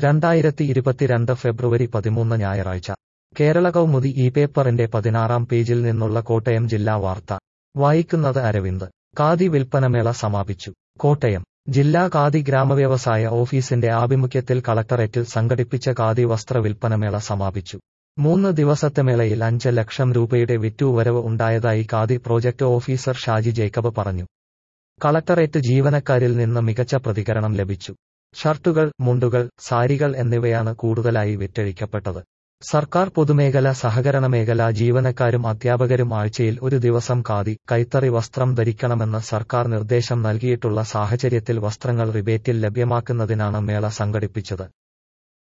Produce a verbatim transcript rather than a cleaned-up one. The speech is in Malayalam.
രണ്ടായിരത്തി ഇരുപത്തിരണ്ട് ഫെബ്രുവരി പതിമൂന്ന് ഞായറാഴ്ച കേരള കൗമുദി ഈ പേപ്പറിന്റെ പതിനാറാം പേജിൽ നിന്നുള്ള കോട്ടയം ജില്ലാ വാർത്ത വായിക്കുന്നത് അരവിന്ദ്. ഖാദി വിൽപ്പനമേള സമാപിച്ചു. കോട്ടയം ജില്ലാ ഖാദി ഗ്രാമവ്യവസായ ഓഫീസിന്റെ ആഭിമുഖ്യത്തിൽ കളക്ടറേറ്റിൽ സംഘടിപ്പിച്ച ഖാദി വസ്ത്ര വിൽപ്പനമേള സമാപിച്ചു. മൂന്ന് ദിവസത്തെ മേളയിൽ അഞ്ച് ലക്ഷം രൂപയുടെ വിറ്റുവരവ് ഉണ്ടായതായി khadi project officer Shaji Jacob പറഞ്ഞു. കളക്ടറേറ്റ് ജീവനക്കാരിൽ നിന്ന് മികച്ച പ്രതികരണം ലഭിച്ചു. ഷർട്ടുകൾ, മുണ്ടുകൾ, സാരികൾ എന്നിവയാണ് കൂടുതലായി വിറ്റഴിക്കപ്പെട്ടത്. സർക്കാർ പൊതുമേഖല, സഹകരണ മേഖലാ ജീവനക്കാരും അധ്യാപകരും ആഴ്ചയിൽ ഒരു ദിവസം ഖാദി, കൈത്തറി വസ്ത്രം ധരിക്കണമെന്ന് സർക്കാർ നിർദ്ദേശം നൽകിയിട്ടുള്ള സാഹചര്യത്തിൽ വസ്ത്രങ്ങൾ റിബേറ്റിൽ ലഭ്യമാക്കുന്നതിനാണ് മേള സംഘടിപ്പിച്ചത്.